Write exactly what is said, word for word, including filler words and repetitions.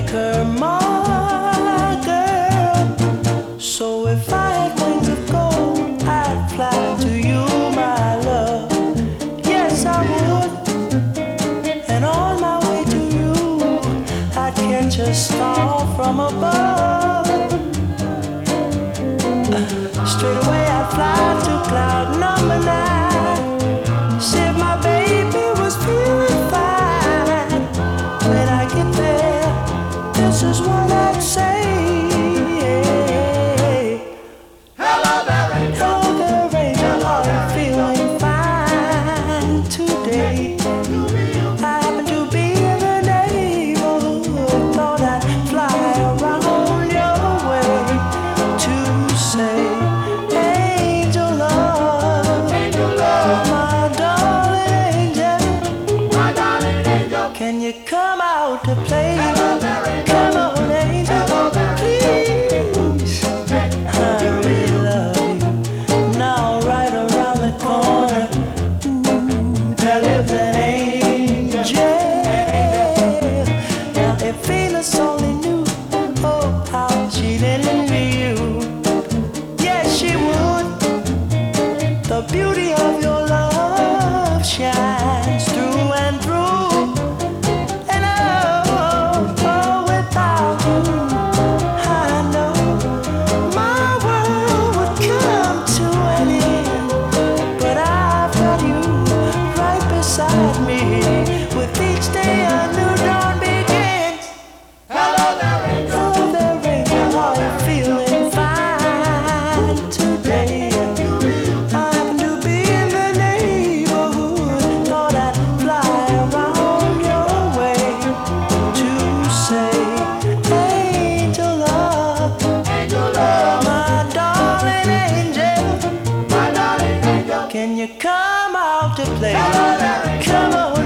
make her my girl. So if I had wings of gold, I'd fly to you, my love. Yes, I would. And on my way to you, I'd catch a star from above. Straight away I'd fly to cloud number nine. See if my baby was feeling fine. When I get there, this is what I'd say. Hello there, angel. Hello there, angel. Are you feeling fine today? I happen to be in the neighborhood. Thought I'd fly around your way to say, angel love, Angel love, my darling angel, my darling angel. can you come out to play? Hello there, angel. Come on, angel, Hello there, please. I really love you. Now, right around the corner, ooh, there lives an angel. Now, if Venus only knew, oh, how she'd envy you. Yes, she would. The beauty of your love shines through and through. And oh, oh, without you, I know my world would come to an end. But I've got you right beside me. With each day a new dawn begins. Hello there, angel. Oh, there angel, are you feeling fine today? I happen to be in the neighborhood. Thought I'd fly around your way to say, angel love, Angel love, my darling angel, my darling angel. can you come out to play? Hello there, angel. Come on,